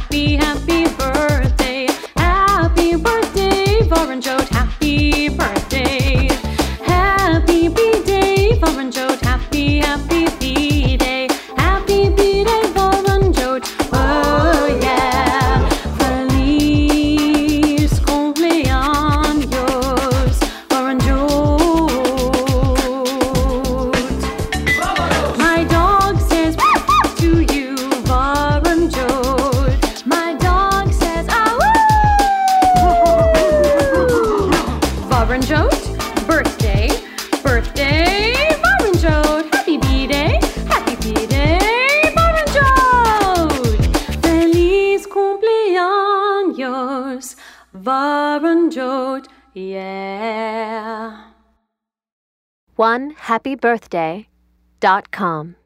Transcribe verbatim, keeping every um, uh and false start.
happy, happy birthday. Happy birthday, Varanjot, happy birthday. Happy B-Day, Varanjot, happy, happy B-Day. Happy B-Day, Varanjot, oh yeah. Feliz cumpleaños, Varanjot. My dog says to you, Varanjot. My dog says, ah woo! Varanjot, birthday, birthday, Varanjot. Happy B-Day, happy B-Day, Varanjot. Feliz cumpleaños, Varanjot, yeah. one happy birthday dot com